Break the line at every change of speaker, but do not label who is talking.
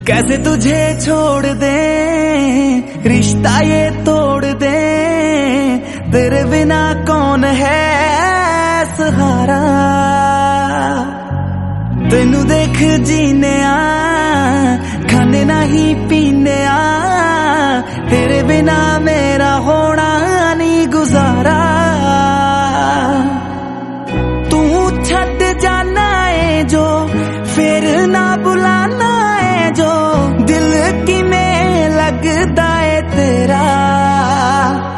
कैसे तुझे छोड़ दे, रिश्ता ये तोड़ दे, तेरे बिना कौन है सहारा। तेनू देख जीने खाने नहीं पीने तेरे बिना मैं